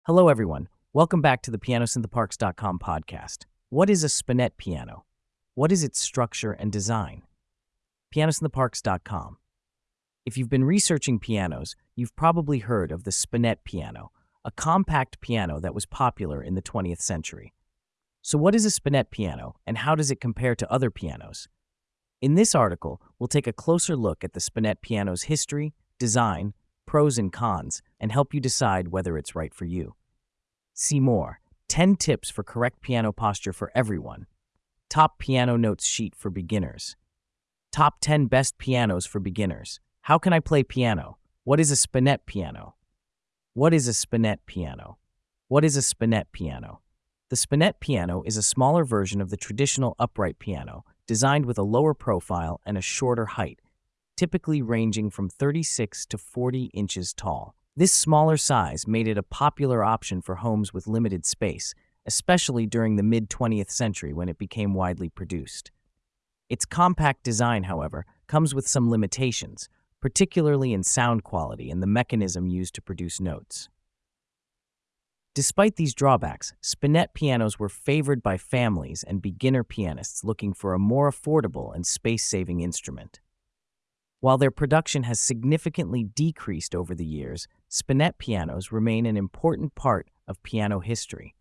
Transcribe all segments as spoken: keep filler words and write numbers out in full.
Hello, everyone. Welcome back to the piano synth parks dot com podcast. What is a spinet piano? What is its structure and design? piano synth parks dot com. If you've been researching pianos, you've probably heard of the spinet piano, a compact piano that was popular in the twentieth century. So what is a spinet piano, and how does it compare to other pianos? In this article, we'll take a closer look at the spinet piano's history, design, pros and cons, and help you decide whether it's right for you. See more. ten tips for correct piano posture for everyone. Top piano notes sheet for beginners. Top ten best pianos for beginners. How can I play piano? What is a spinet piano? What is a spinet piano? What is a spinet piano? The spinet piano is a smaller version of the traditional upright piano, designed with a lower profile and a shorter height, typically ranging from thirty-six to forty inches tall. This smaller size made it a popular option for homes with limited space, especially during the mid-twentieth century when it became widely produced. Its compact design, however, comes with some limitations, particularly in sound quality and the mechanism used to produce notes. Despite these drawbacks, spinet pianos were favored by families and beginner pianists looking for a more affordable and space-saving instrument. While their production has significantly decreased over the years, spinet pianos remain an important part of piano history.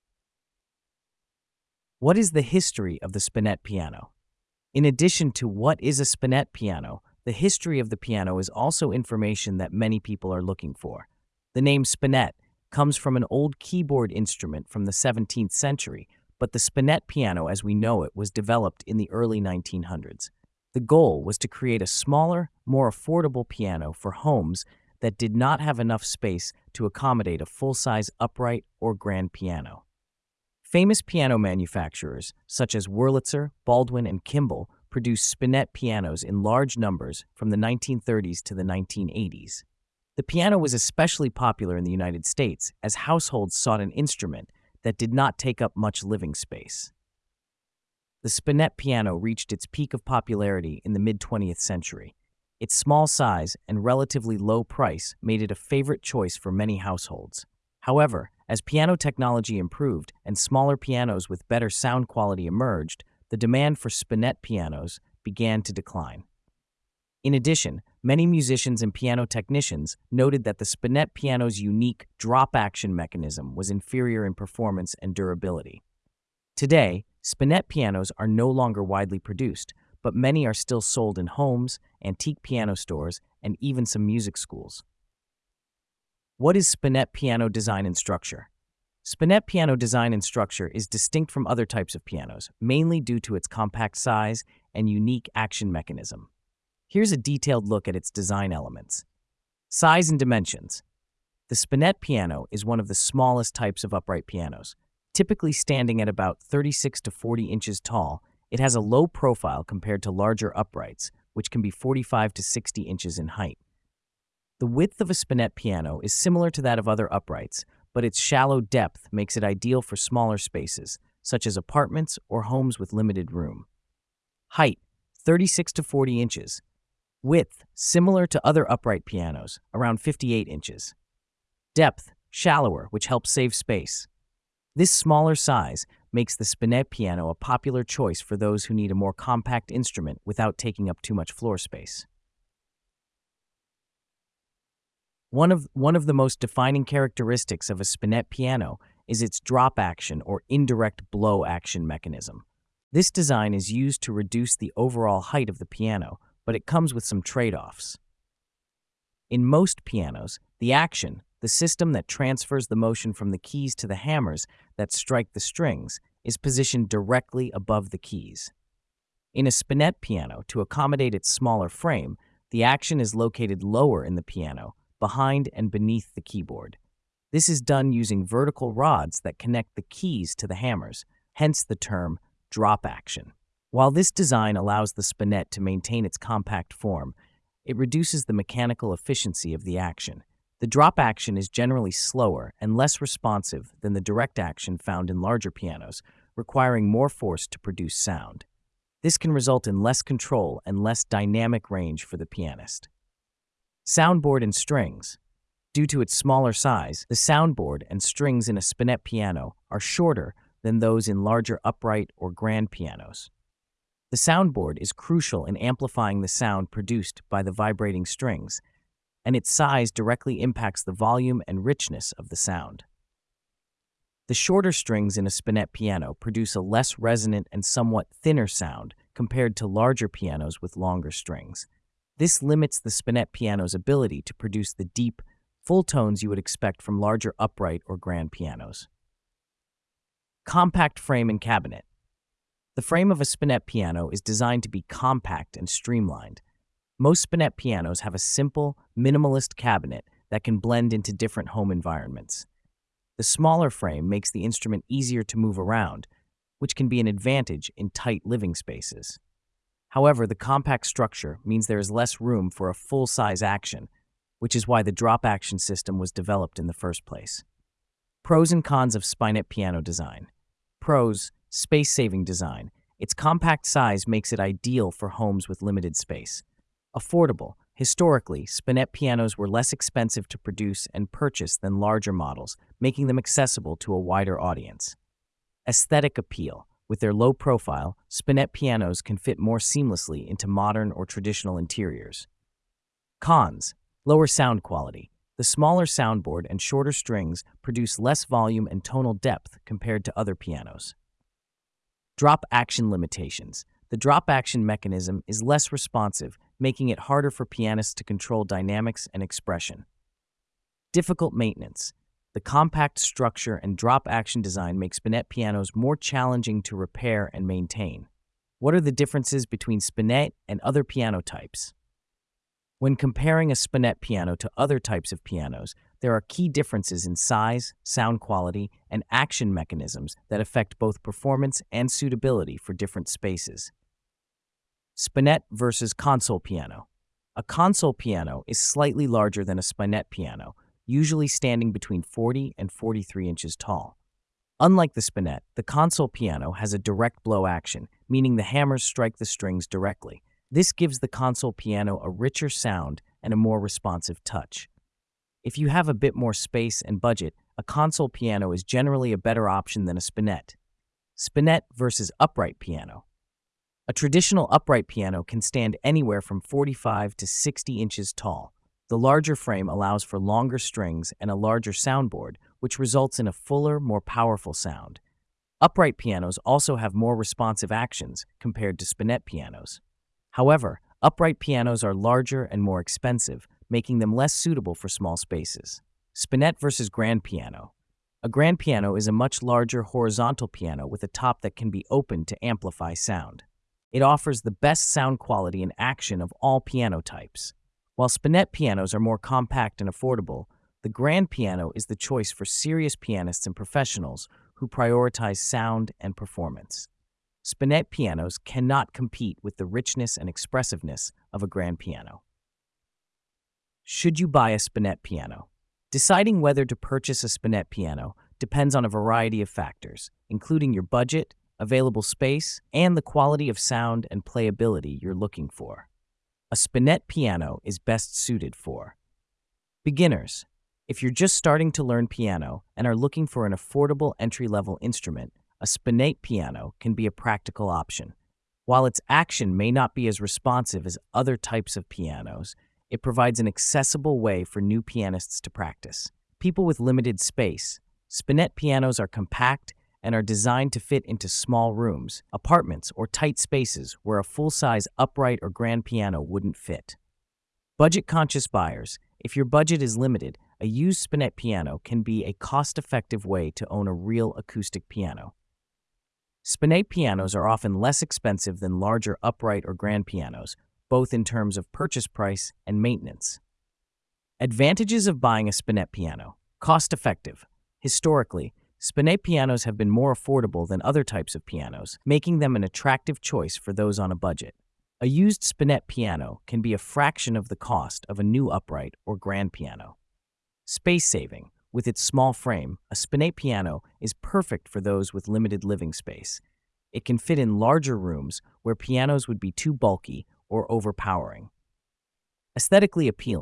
What is the history of the spinet piano? In addition to what is a spinet piano, the history of the piano is also information that many people are looking for. The name spinet comes from an old keyboard instrument from the seventeenth century, but the spinet piano as we know it was developed in the early nineteen hundreds. The goal was to create a smaller, more affordable piano for homes that did not have enough space to accommodate a full-size upright or grand piano. Famous piano manufacturers, such as Wurlitzer, Baldwin, and Kimball, produced spinet pianos in large numbers from the nineteen thirties to the nineteen eighties. The piano was especially popular in the United States as households sought an instrument that did not take up much living space. The spinet piano reached its peak of popularity in the mid-twentieth century. Its small size and relatively low price made it a favorite choice for many households. However, as piano technology improved and smaller pianos with better sound quality emerged, the demand for spinet pianos began to decline. In addition, many musicians and piano technicians noted that the spinet piano's unique drop-action mechanism was inferior in performance and durability. Today, spinet pianos are no longer widely produced, but many are still sold in homes, antique piano stores, and even some music schools. What is spinet piano design and structure? Spinet piano design and structure is distinct from other types of pianos, mainly due to its compact size and unique action mechanism. Here's a detailed look at its design elements. Size and dimensions. The spinet piano is one of the smallest types of upright pianos. Typically standing at about thirty-six to forty inches tall, it has a low profile compared to larger uprights, which can be forty-five to sixty inches in height. The width of a spinet piano is similar to that of other uprights, but its shallow depth makes it ideal for smaller spaces, such as apartments or homes with limited room. Height, thirty-six to forty inches. Width, similar to other upright pianos, around fifty-eight inches. Depth, shallower, which helps save space. This smaller size makes the spinet piano a popular choice for those who need a more compact instrument without taking up too much floor space. One of, one of the most defining characteristics of a spinet piano is its drop action or indirect blow action mechanism. This design is used to reduce the overall height of the piano, but it comes with some trade-offs. In most pianos, the action, the system that transfers the motion from the keys to the hammers that strike the strings, is positioned directly above the keys. In a spinet piano, to accommodate its smaller frame, the action is located lower in the piano, behind and beneath the keyboard. This is done using vertical rods that connect the keys to the hammers, hence the term drop action. While this design allows the spinet to maintain its compact form, it reduces the mechanical efficiency of the action. The drop action is generally slower and less responsive than the direct action found in larger pianos, requiring more force to produce sound. This can result in less control and less dynamic range for the pianist. Soundboard and strings. Due to its smaller size, the soundboard and strings in a spinet piano are shorter than those in larger upright or grand pianos. The soundboard is crucial in amplifying the sound produced by the vibrating strings, and its size directly impacts the volume and richness of the sound. The shorter strings in a spinet piano produce a less resonant and somewhat thinner sound compared to larger pianos with longer strings. This limits the spinet piano's ability to produce the deep, full tones you would expect from larger upright or grand pianos. Compact frame and cabinet. The frame of a spinet piano is designed to be compact and streamlined. Most spinet pianos have a simple, minimalist cabinet that can blend into different home environments. The smaller frame makes the instrument easier to move around, which can be an advantage in tight living spaces. However, the compact structure means there is less room for a full-size action, which is why the drop action system was developed in the first place. Pros and cons of spinet piano design. Pros: space-saving design. Its compact size makes it ideal for homes with limited space. Affordable. Historically, spinet pianos were less expensive to produce and purchase than larger models, making them accessible to a wider audience. Aesthetic appeal. With their low profile, spinet pianos can fit more seamlessly into modern or traditional interiors. Cons: lower sound quality. The smaller soundboard and shorter strings produce less volume and tonal depth compared to other pianos. Drop action limitations. The drop action mechanism is less responsive, making it harder for pianists to control dynamics and expression. Difficult maintenance. The compact structure and drop action design make spinet pianos more challenging to repair and maintain. What are the differences between spinet and other piano types? When comparing a spinet piano to other types of pianos, there are key differences in size, sound quality, and action mechanisms that affect both performance and suitability for different spaces. Spinet versus console piano. A console piano is slightly larger than a spinet piano, usually standing between forty and forty-three inches tall. Unlike the spinet, the console piano has a direct blow action, meaning the hammers strike the strings directly. This gives the console piano a richer sound and a more responsive touch. If you have a bit more space and budget, a console piano is generally a better option than a spinet. Spinet versus upright piano. A traditional upright piano can stand anywhere from forty-five to sixty inches tall. The larger frame allows for longer strings and a larger soundboard, which results in a fuller, more powerful sound. Upright pianos also have more responsive actions compared to spinet pianos. However, upright pianos are larger and more expensive, making them less suitable for small spaces. Spinet versus grand piano. A grand piano is a much larger horizontal piano with a top that can be opened to amplify sound. It offers the best sound quality and action of all piano types. While spinet pianos are more compact and affordable, the grand piano is the choice for serious pianists and professionals who prioritize sound and performance. Spinet pianos cannot compete with the richness and expressiveness of a grand piano. Should you buy a spinet piano? Deciding whether to purchase a spinet piano depends on a variety of factors, including your budget, available space, and the quality of sound and playability you're looking for. A spinet piano is best suited for beginners. If you're just starting to learn piano and are looking for an affordable entry-level instrument, a spinet piano can be a practical option. While its action may not be as responsive as other types of pianos, it provides an accessible way for new pianists to practice. People with limited space. Spinet pianos are compact and are designed to fit into small rooms, apartments, or tight spaces where a full-size upright or grand piano wouldn't fit. Budget-conscious buyers. If your budget is limited, a used spinet piano can be a cost-effective way to own a real acoustic piano. Spinet pianos are often less expensive than larger upright or grand pianos, both in terms of purchase price and maintenance. Advantages of buying a spinet piano. Cost-effective. Historically, spinet pianos have been more affordable than other types of pianos, making them an attractive choice for those on a budget. A used spinet piano can be a fraction of the cost of a new upright or grand piano. Space saving. With its small frame, a spinet piano is perfect for those with limited living space. It can fit in larger rooms where pianos would be too bulky or overpowering. Aesthetically appealing.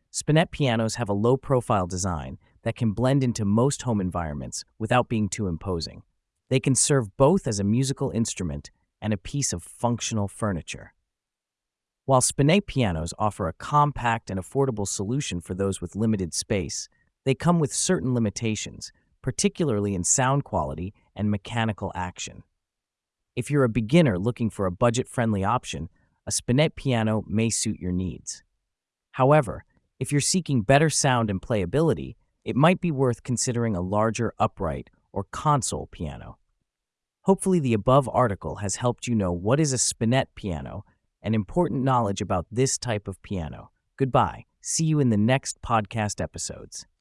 Spinet pianos have a low-profile design that can blend into most home environments without being too imposing. They can serve both as a musical instrument and a piece of functional furniture. While Spinet pianos offer a compact and affordable solution for those with limited space, they come with certain limitations, particularly in sound quality and mechanical action. If you're a beginner looking for a budget-friendly option, a Spinet piano may suit your needs. However, if you're seeking better sound and playability, it might be worth considering a larger upright or console piano. Hopefully, the above article has helped you know what is a Spinet piano and important knowledge about this type of piano. Goodbye. See you in the next podcast episodes.